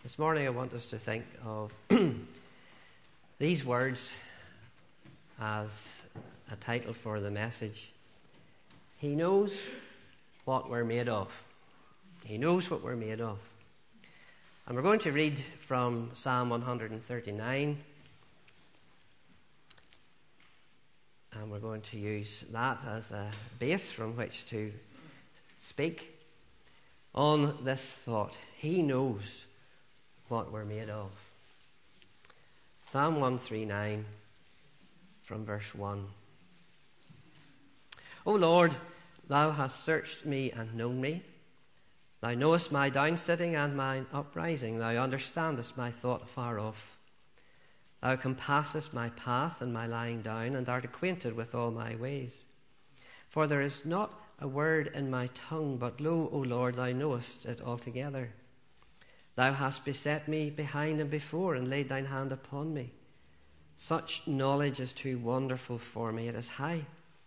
This morning I want us to think of these words as a title for the message. He knows what we're made of. He knows what we're made of. And we're going to read from Psalm 139. And we're going to use that as a base from which to speak on this thought. He knows what we're made of. Psalm 139 from verse 1. O Lord, thou hast searched me and known me. Thou knowest my downsitting and mine uprising. Thou understandest my thought afar off. Thou compassest my path and my lying down, and art acquainted with all my ways. For there is not a word in my tongue, but lo, O Lord, thou knowest it altogether. Thou hast beset me behind and before, and laid thine hand upon me. Such knowledge is too wonderful for me. It is high.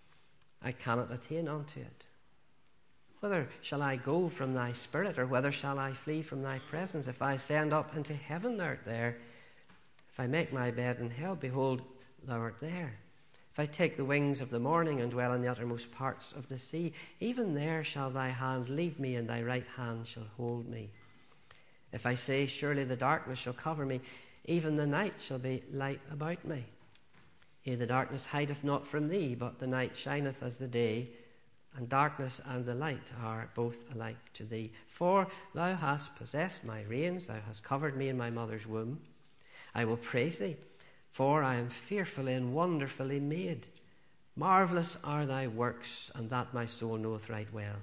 I cannot attain unto it. Whither shall I go from thy spirit, or whither shall I flee from thy presence? If I ascend up into heaven, thou art there. If I make my bed in hell, behold, thou art there. If I take the wings of the morning and dwell in the uttermost parts of the sea, even there shall thy hand lead me, and thy right hand shall hold me. If I say, surely the darkness shall cover me, even the night shall be light about me. Yea, the darkness hideth not from thee, but the night shineth as the day, and darkness and the light are both alike to thee. For thou hast possessed my reins, thou hast covered me in my mother's womb. I will praise thee, for I am fearfully and wonderfully made. Marvellous are thy works, and that my soul knoweth right well.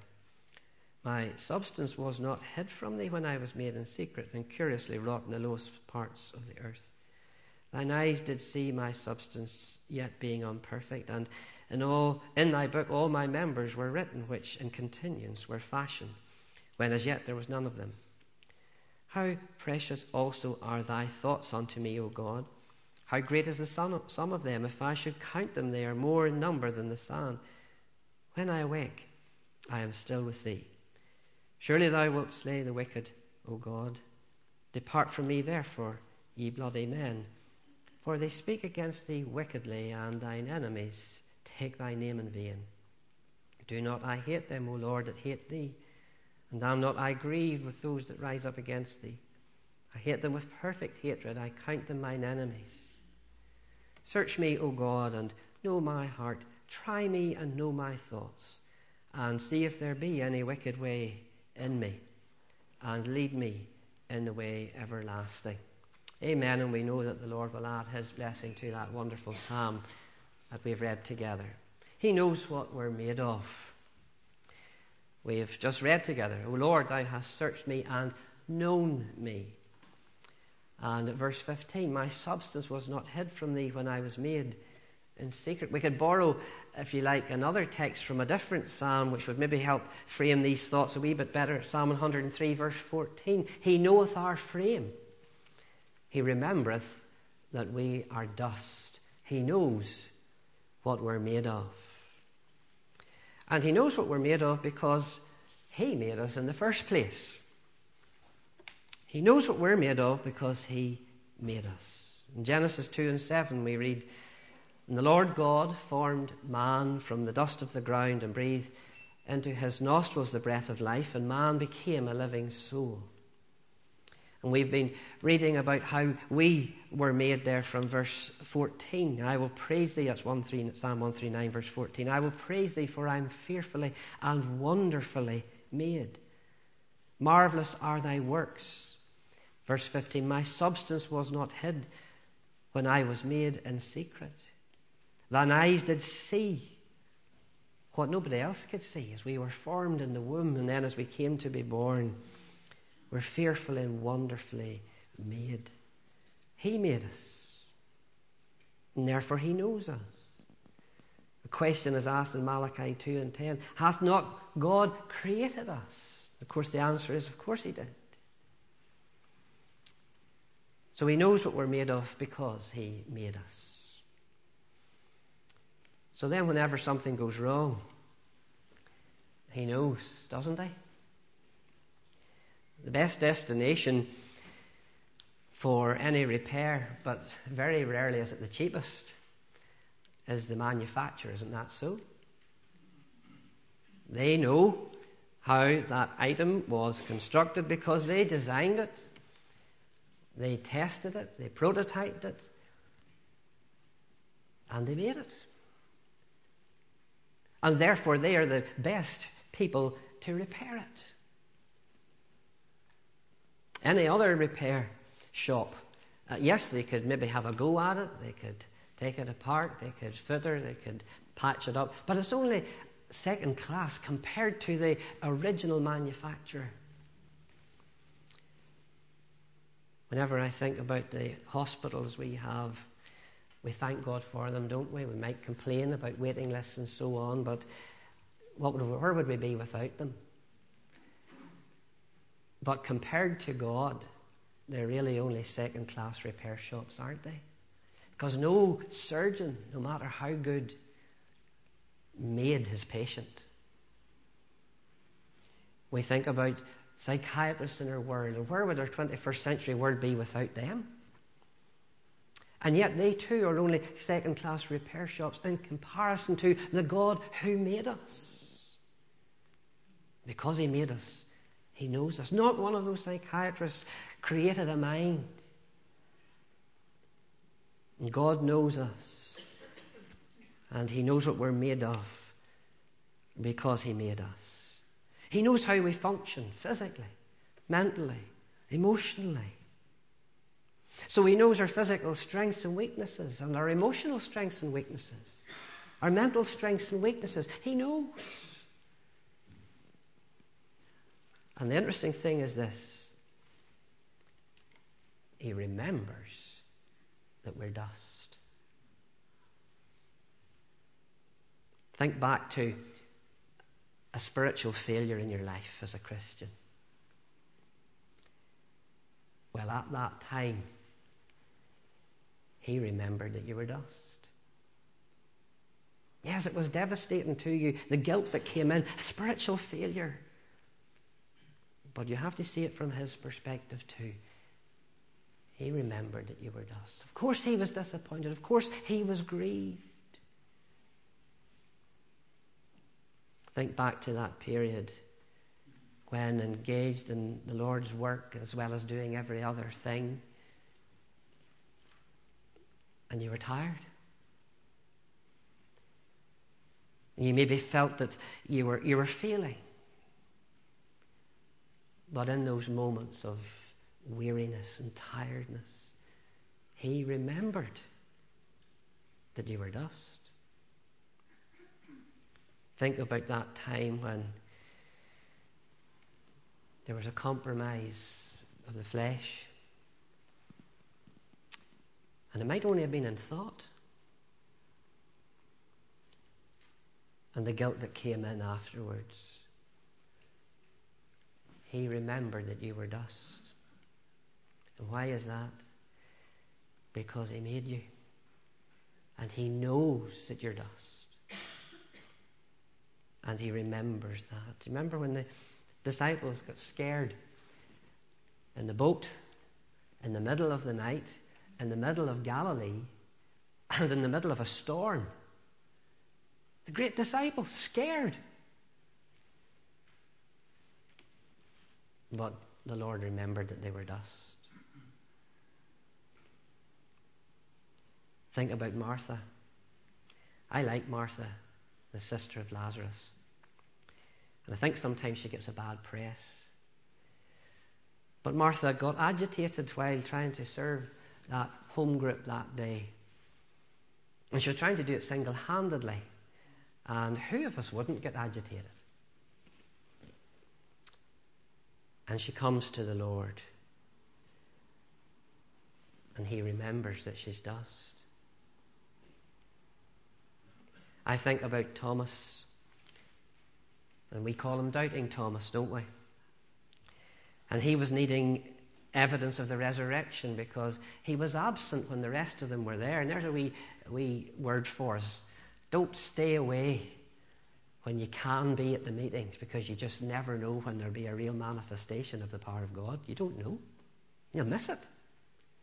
My substance was not hid from thee when I was made in secret, and curiously wrought in the lowest parts of the earth. Thine eyes did see my substance, yet being imperfect, and in thy book all my members were written, which in continuance were fashioned, when as yet there was none of them. How precious also are thy thoughts unto me, O God! How great is the sum of them! If I should count them, they are more in number than the sand. When I awake, I am still with thee. Surely thou wilt slay the wicked, O God. Depart from me, therefore, ye bloody men. For they speak against thee wickedly, and thine enemies take thy name in vain. Do not I hate them, O Lord, that hate thee? And am not I grieved with those that rise up against thee? I hate them with perfect hatred. I count them mine enemies. Search me, O God, and know my heart. Try me and know my thoughts, and see if there be any wicked way in me, and lead me in the way everlasting. Amen. And we know that the Lord will add his blessing to that wonderful psalm that we've read together. He knows what we're made of. We've just read together, O Lord, thou hast searched me and known me. And at verse 15, my substance was not hid from thee when I was made in secret. We could borrow, if you like, another text from a different psalm, which would maybe help frame these thoughts a wee bit better. Psalm 103, verse 14. He knoweth our frame. He remembereth that we are dust. He knows what we're made of. And he knows what we're made of because he made us in the first place. He knows what we're made of because he made us. In Genesis 2 and 7 we read, And the Lord God formed man from the dust of the ground and breathed into his nostrils the breath of life, and man became a living soul. And we've been reading about how we were made there from verse 14. I will praise thee, that's Psalm 139, verse 14. I will praise thee, for I am fearfully and wonderfully made. Marvellous are thy works. Verse 15, my substance was not hid when I was made in secret. Thine eyes did see what nobody else could see as we were formed in the womb, and then as we came to be born. We're fearfully and wonderfully made. He made us, and therefore he knows us. The question is asked in Malachi 2 and 10, hath not God created us? Of course the answer is, of course he did. So he knows what we're made of because he made us. So then whenever something goes wrong, he knows, doesn't he? The best destination for any repair, but very rarely is it the cheapest, is the manufacturer. Isn't that so? They know how that item was constructed because they designed it, they tested it, they prototyped it, and they made it. And therefore they are the best people to repair it. Any other repair shop, yes, they could maybe have a go at it, they could take it apart, they could fitter, they could patch it up, but it's only second class compared to the original manufacturer. Whenever I think about the hospitals we have, we thank God for them, don't we? We might complain about waiting lists and so on, but where would we be without them? But compared to God, they're really only second-class repair shops, aren't they? Because no surgeon, no matter how good, made his patient. We think about psychiatrists in our world, and where would our 21st century world be without them? And yet they too are only second-class repair shops in comparison to the God who made us. Because he made us, he knows us. Not one of those psychiatrists created a mind. And God knows us. And he knows what we're made of because he made us. He knows how we function physically, mentally, emotionally. So he knows our physical strengths and weaknesses, and our emotional strengths and weaknesses, our mental strengths and weaknesses. He knows. And the interesting thing is this: he remembers that we're dust. Think back to a spiritual failure in your life as a Christian. Well, at that time, he remembered that you were dust. Yes, it was devastating to you, the guilt that came in, spiritual failure. But you have to see it from his perspective too. He remembered that you were dust. Of course he was disappointed. Of course he was grieved. Think back to that period when engaged in the Lord's work as well as doing every other thing, and you were tired. You maybe felt that you were failing. But in those moments of weariness and tiredness, he remembered that you were dust. Think about that time when there was a compromise of the flesh. And it might only have been in thought. And the guilt that came in afterwards. He remembered that you were dust. And why is that? Because he made you. And he knows that you're dust. And he remembers that. Do you remember when the disciples got scared in the boat, in the middle of the night, in the middle of Galilee, and in the middle of a storm? The great disciples, scared. But the Lord remembered that they were dust. Think about Martha. I like Martha, the sister of Lazarus. And I think sometimes she gets a bad press. But Martha got agitated while trying to serve that home group that day. And she was trying to do it single-handedly. And who of us wouldn't get agitated? And she comes to the Lord. And he remembers that she's dust. I think about Thomas. And we call him Doubting Thomas, don't we? And he was needing evidence of the resurrection because he was absent when the rest of them were there. And there's a wee word for us. Don't stay away when you can be at the meetings, because you just never know when there'll be a real manifestation of the power of God. You don't know. You'll miss it.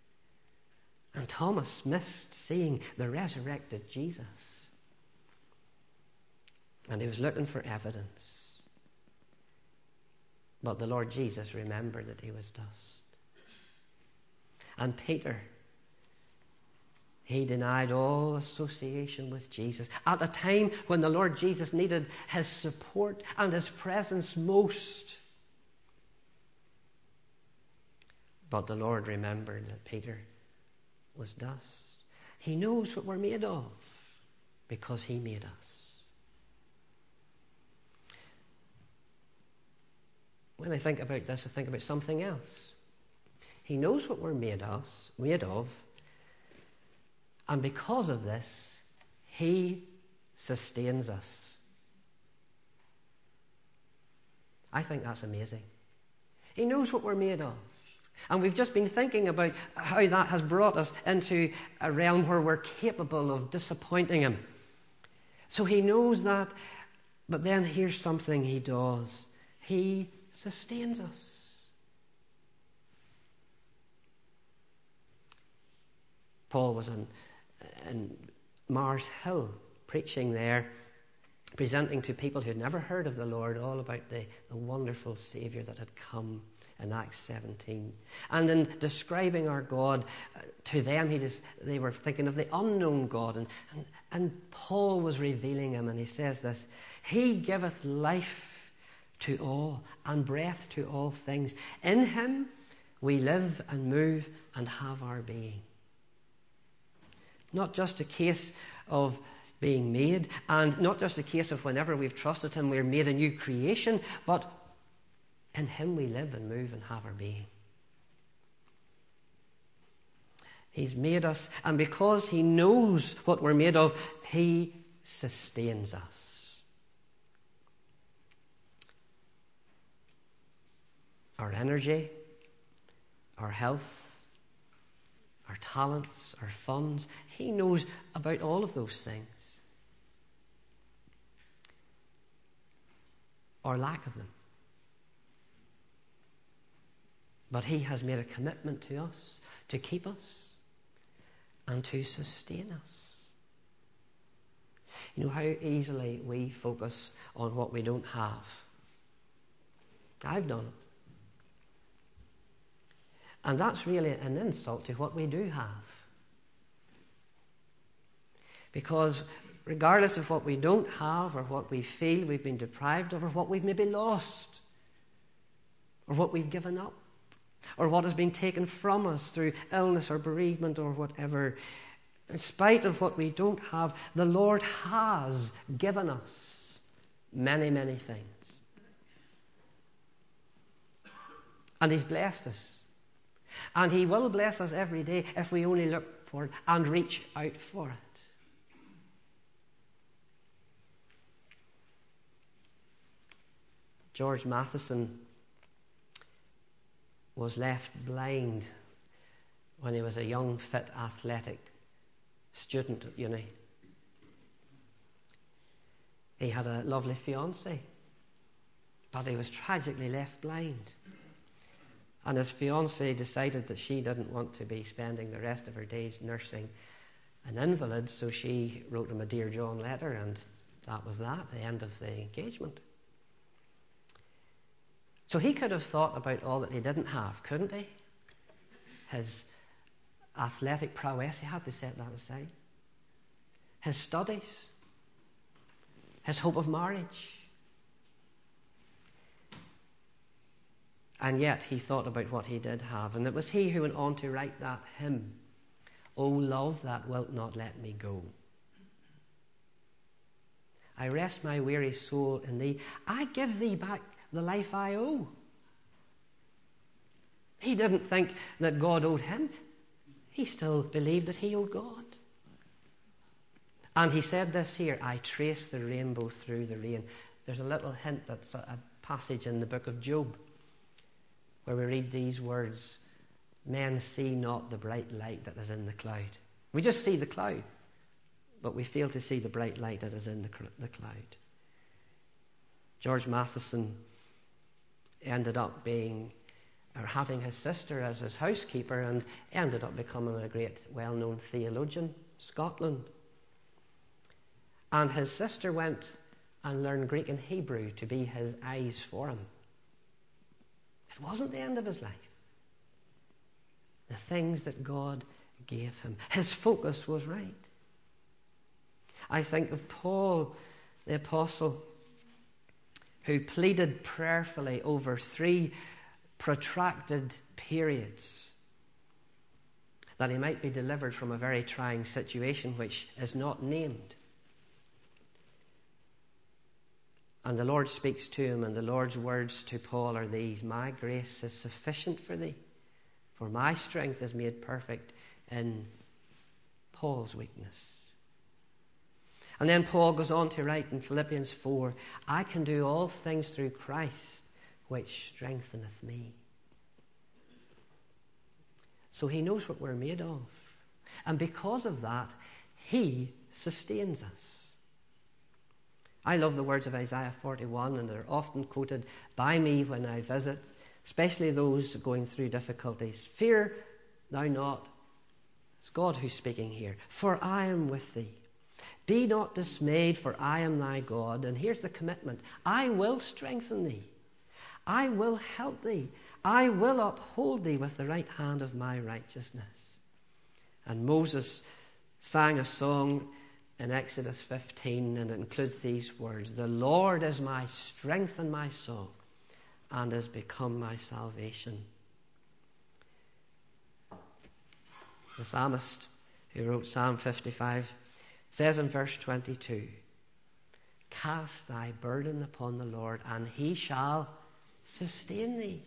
And Thomas missed seeing the resurrected Jesus. And he was looking for evidence. But the Lord Jesus remembered that he was dust. And Peter, he denied all association with Jesus at a time when the Lord Jesus needed his support and his presence most. But the Lord remembered that Peter was dust. He knows what we're made of because he made us. When I think about this, I think about something else. He knows what we're made of, and because of this, he sustains us. I think that's amazing. He knows what we're made of. And we've just been thinking about how that has brought us into a realm where we're capable of disappointing him. So he knows that, but then here's something he does. He sustains us. Paul was in Mars Hill, preaching there, presenting to people who'd never heard of the Lord all about the wonderful Saviour that had come in Acts 17. And in describing our God to them, they were thinking of the unknown God. And Paul was revealing him, and he says this: He giveth life to all and breath to all things. In him we live and move and have our being. Not just a case of being made, and not just a case of whenever we've trusted him we're made a new creation, but in him we live and move and have our being. He's made us, and because he knows what we're made of, he sustains us. Our energy, our health, our talents, our funds, he knows about all of those things. Or lack of them. But he has made a commitment to us, to keep us, and to sustain us. You know how easily we focus on what we don't have. I've done it. And that's really an insult to what we do have. Because regardless of what we don't have, or what we feel we've been deprived of, or what we've maybe lost, or what we've given up, or what has been taken from us through illness or bereavement or whatever, in spite of what we don't have, the Lord has given us many, many things. And he's blessed us. And he will bless us every day if we only look for it and reach out for it. George Matheson was left blind when he was a young, fit, athletic student at uni. He had a lovely fiancée, but he was tragically left blind. And his fiancée decided that she didn't want to be spending the rest of her days nursing an invalid, so she wrote him a Dear John letter, and that was that, the end of the engagement. So he could have thought about all that he didn't have, couldn't he? His athletic prowess, he had to set that aside. His studies, his hope of marriage. And yet he thought about what he did have. And it was he who went on to write that hymn, O love that wilt not let me go. I rest my weary soul in thee. I give thee back the life I owe. He didn't think that God owed him. He still believed that he owed God. And he said this here, I trace the rainbow through the rain. There's a little hint, that's a passage in the book of Job, where we read these words, men see not the bright light that is in the cloud. We just see the cloud, but we fail to see the bright light that is in the cloud. George Matheson ended up being or having his sister as his housekeeper, and ended up becoming a great, well-known theologian in Scotland. And his sister went and learned Greek and Hebrew to be his eyes for him. It wasn't the end of his life. The things that God gave him, his focus was right. I think of Paul, the apostle, who pleaded prayerfully over 3 protracted periods that he might be delivered from a very trying situation which is not named. And the Lord speaks to him, and the Lord's words to Paul are these: "My grace is sufficient for thee, for my strength is made perfect in Paul's weakness." And then Paul goes on to write in Philippians 4, "I can do all things through Christ, which strengtheneth me." So he knows what we're made of. And because of that, he sustains us. I love the words of Isaiah 41, and they're often quoted by me when I visit, especially those going through difficulties. "Fear thou not." It's God who's speaking here. "For I am with thee. Be not dismayed, for I am thy God." And here's the commitment: I will strengthen thee. I will help thee. I will uphold thee with the right hand of my righteousness. And Moses sang a song in Exodus 15, and it includes these words: "The Lord is my strength and my song, and has become my salvation." The psalmist who wrote Psalm 55 says in verse 22, "Cast thy burden upon the Lord, and he shall sustain thee."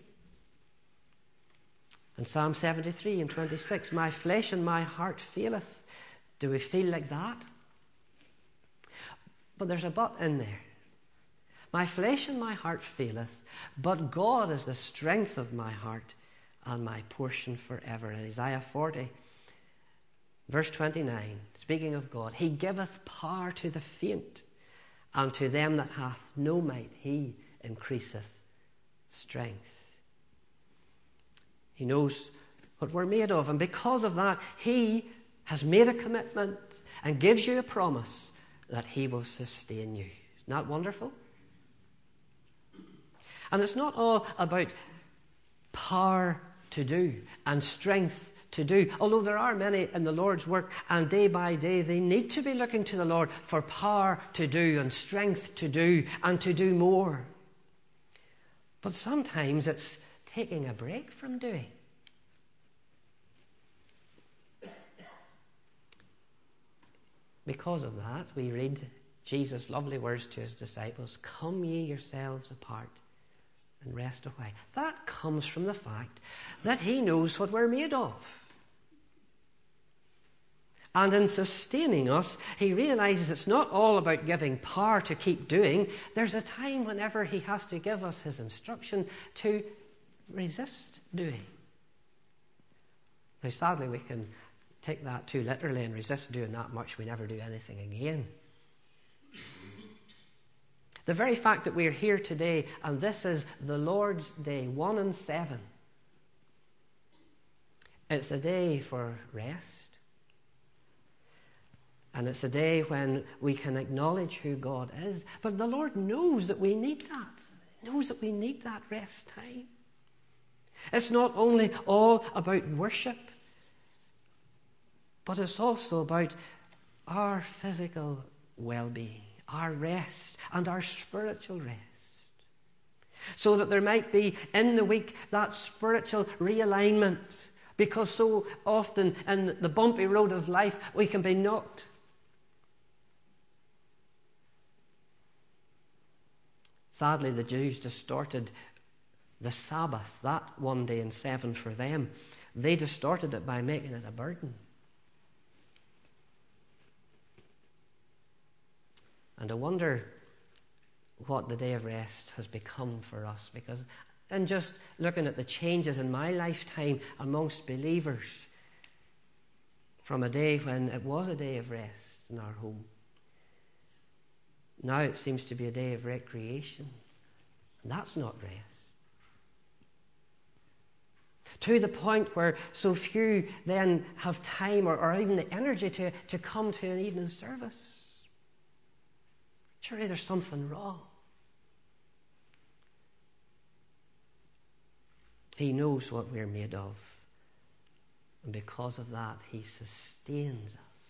And Psalm 73 and 26, "My flesh and my heart faileth." Do we feel like that? But there's a but in there. "My flesh and my heart faileth, but God is the strength of my heart and my portion forever." In Isaiah 40, verse 29, speaking of God, "He giveth power to the faint, and to them that hath no might he increaseth strength." He knows what we're made of, and because of that, he has made a commitment and gives you a promise that he will sustain you. Isn't that wonderful? And it's not all about power to do and strength to do, although there are many in the Lord's work, and day by day they need to be looking to the Lord for power to do and strength to do and to do more. But sometimes it's taking a break from doing. Because of that, we read Jesus' lovely words to his disciples: "Come ye yourselves apart and rest awhile." That comes from the fact that he knows what we're made of. And in sustaining us, he realizes it's not all about giving power to keep doing. There's a time whenever he has to give us his instruction to resist doing. Now, sadly, we can take that too literally and resist doing that much, we never do anything again. The very fact that we're here today, and this is the Lord's Day, 1 and 7, it's a day for rest. And it's a day when we can acknowledge who God is. But the Lord knows that we need that. He knows that we need that rest time. It's not only all about worship, but it's also about our physical well-being, our rest, and our spiritual rest. So that there might be in the week that spiritual realignment, because so often in the bumpy road of life we can be knocked. Sadly, the Jews distorted the Sabbath, that 1 day in 7 for them. They distorted it by making it a burden. And I wonder what the day of rest has become for us, because in just looking at the changes in my lifetime amongst believers, from a day when it was a day of rest in our home, now it seems to be a day of recreation. And that's not rest. to the point where so few then have time or even the energy to come to an evening service. Surely there's something wrong. He knows what we're made of. And because of that, he sustains us,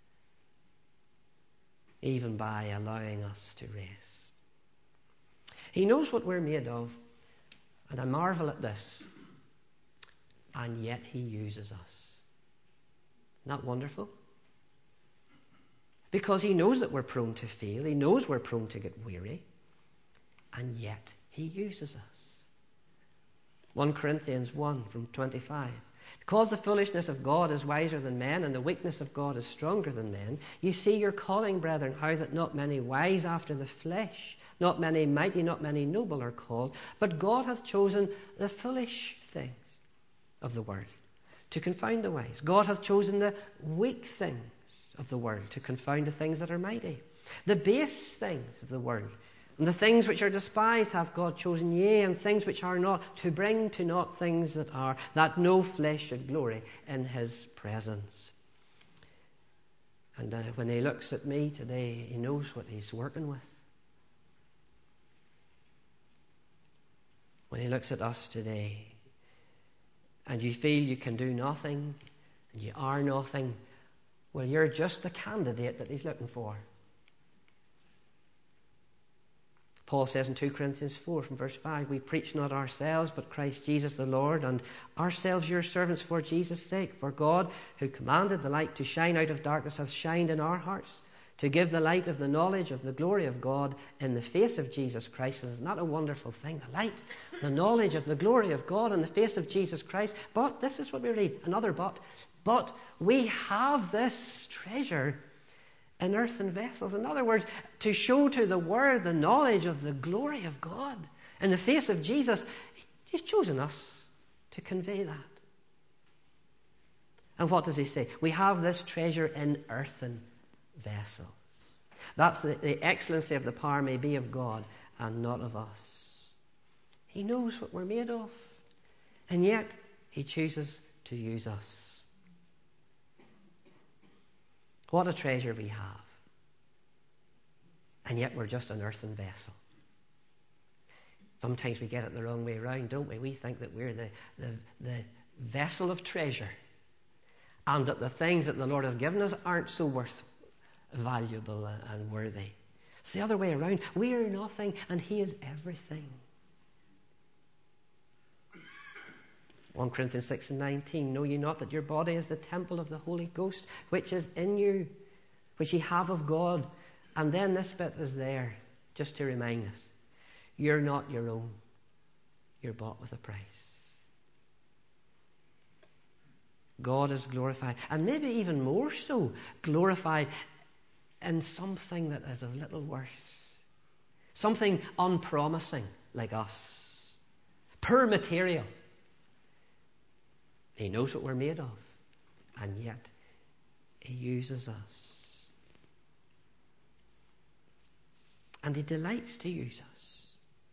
even by allowing us to rest. He knows what we're made of, and I marvel at this, and yet he uses us. Isn't that wonderful? Because he knows that we're prone to fail, he knows we're prone to get weary, and yet he uses us. 1 Corinthians 1 from 25. Because the foolishness of God is wiser than men, and the weakness of God is stronger than men, you see your calling, brethren, how that not many wise after the flesh, not many mighty, not many noble are called, but God hath chosen the foolish things of the world to confound the wise. God hath chosen the weak things of the world to confound the things that are mighty. The base things of the world, and the things which are despised hath God chosen, yea, and things which are not, to bring to naught things that are, that no flesh should glory in his presence. And when he looks at me today, he knows what he's working with. When he looks at us today, and you feel you can do nothing, and you are nothing, well, you're just the candidate that he's looking for. Paul says in 2 Corinthians 4 from verse 5, we preach not ourselves, but Christ Jesus the Lord, and ourselves your servants for Jesus' sake. For God, who commanded the light to shine out of darkness, hath shined in our hearts, to give the light of the knowledge of the glory of God in the face of Jesus Christ. Isn't that a wonderful thing? The light, the knowledge of the glory of God in the face of Jesus Christ. But, this is what we read, another but we have this treasure in earthen vessels. In other words, to show to the world the knowledge of the glory of God in the face of Jesus. He's chosen us to convey that. And what does he say? We have this treasure in earthen vessels. That's the excellency of the power may be of God and not of us. He knows what we're made of, and yet he chooses to use us. What a treasure we have. And yet we're just an earthen vessel. Sometimes we get it the wrong way around, don't we? We think that we're the vessel of treasure, and that the things that the Lord has given us aren't so valuable and worthy. It's the other way around. We are nothing, and he is everything. 1 Corinthians 6 and 19, know ye not that your body is the temple of the Holy Ghost, which is in you, which ye have of God? And then this bit is there, just to remind us. You're not your own. You're bought with a price. God is glorified, and maybe even more so, glorified in something that is of little worth. Something unpromising like us. Poor material. He knows what we're made of, and yet he uses us. And he delights to use us.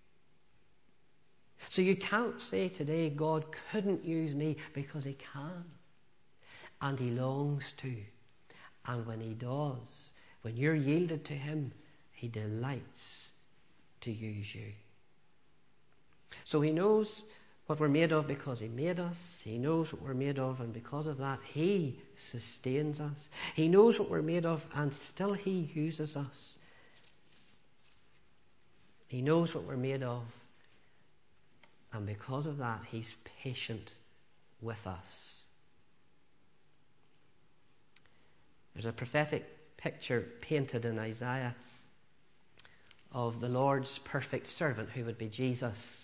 So you can't say today, God couldn't use me, because he can. And he longs to. And when he does, when you're yielded to him, he delights to use you. So he knows what we're made of because he made us. He knows what we're made of, and because of that, he sustains us. He knows what we're made of, and still he uses us. He knows what we're made of, and because of that, he's patient with us. There's a prophetic picture painted in Isaiah of the Lord's perfect servant, who would be Jesus.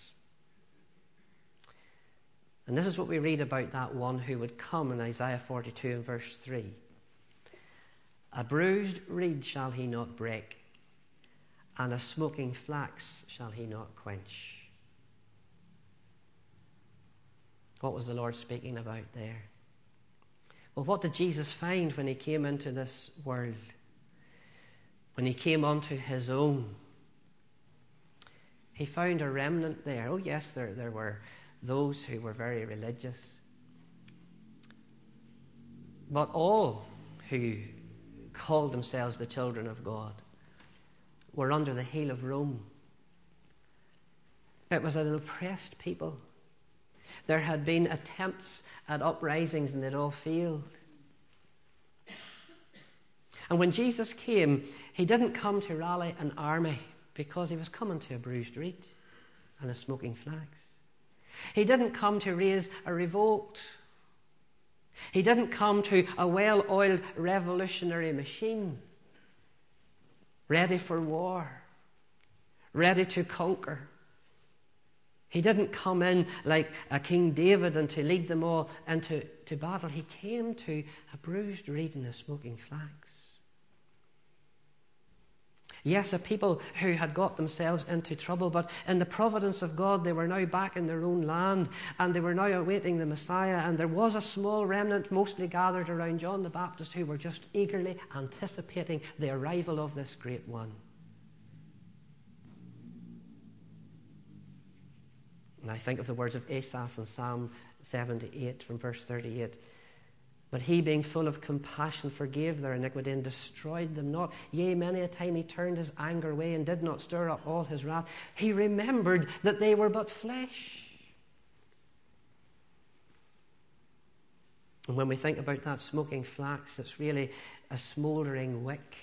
And this is what we read about that one who would come in Isaiah 42 and verse 3. A bruised reed shall he not break, and a smoking flax shall he not quench. What was the Lord speaking about there? Well, what did Jesus find when he came into this world? When he came unto his own, he found a remnant there. Oh yes, there were those who were very religious. But all who called themselves the children of God were under the heel of Rome. It was an oppressed people. There had been attempts at uprisings and they'd all failed. And when Jesus came, he didn't come to rally an army because he was coming to a bruised reed and a smoking flax. He didn't come to raise a revolt. He didn't come to a well-oiled revolutionary machine, ready for war, ready to conquer. He didn't come in like a King David and to lead them all into battle. He came to a bruised reed and a smoking flax. Yes, a people who had got themselves into trouble, but in the providence of God, they were now back in their own land, and they were now awaiting the Messiah, and there was a small remnant, mostly gathered around John the Baptist, who were just eagerly anticipating the arrival of this great one. And I think of the words of Asaph in Psalm 78 from verse 38. But he, being full of compassion, forgave their iniquity and destroyed them not. Yea, many a time he turned his anger away and did not stir up all his wrath. He remembered that they were but flesh. And when we think about that smoking flax, it's really a smouldering wick.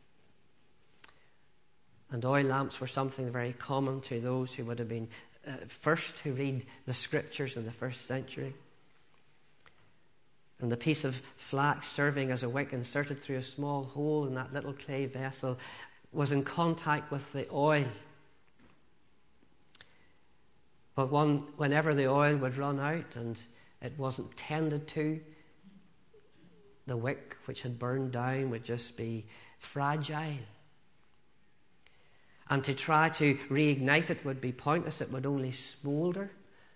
And oil lamps were something very common to those who would have been first to read the scriptures in the first century. And the piece of flax serving as a wick inserted through a small hole in that little clay vessel was in contact with the oil. But whenever the oil would run out and it wasn't tended to, the wick which had burned down would just be fragile. And to try to reignite it would be pointless. It would only smoulder.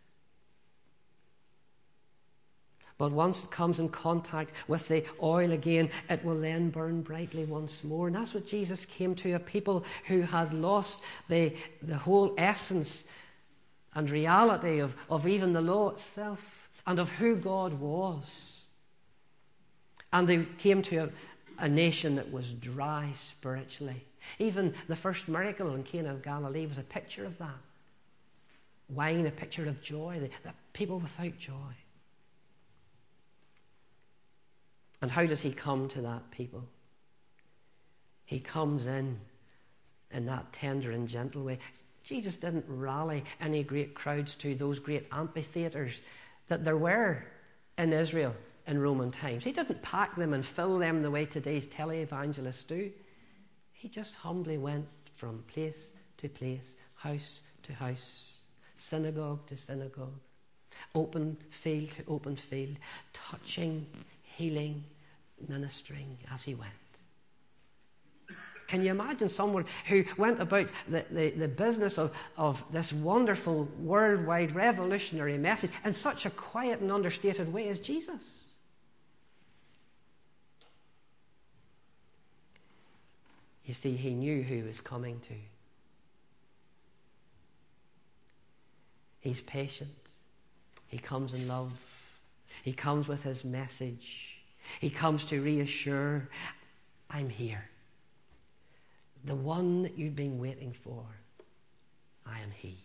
But once it comes in contact with the oil again, it will then burn brightly once more. And that's what Jesus came to, a people who had lost the whole essence and reality of even the law itself and of who God was. And they came to a nation that was dry spiritually. Even the first miracle in Cana of Galilee was a picture of that. Wine, a picture of joy, the people without joy. And how does he come to that people? He comes in that tender and gentle way. Jesus didn't rally any great crowds to those great amphitheaters that there were in Israel in Roman times. He didn't pack them and fill them the way today's televangelists do. He just humbly went from place to place, house to house, synagogue to synagogue, open field to open field, touching, healing, ministering as he went. Can you imagine someone who went about the business of this wonderful worldwide revolutionary message in such a quiet and understated way as Jesus? You see, he knew who he was coming to. He's patient. He comes in love. He comes with his message. He comes to reassure, I'm here. The one that you've been waiting for, I am he.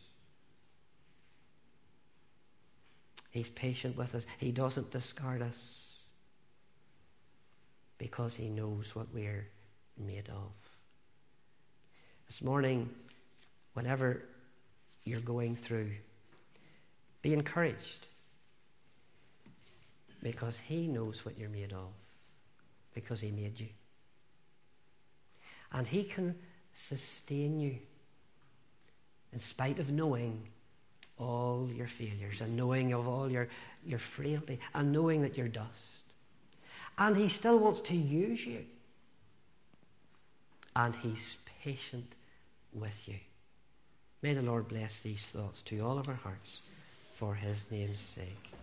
He's patient with us. He doesn't discard us because he knows what we're made of. This morning, whatever you're going through, be encouraged because he knows what you're made of, because he made you. And he can sustain you in spite of knowing all your failures and knowing of all your frailty and knowing that you're dust. And he still wants to use you. And he's patient with you. May the Lord bless these thoughts to all of our hearts for his name's sake.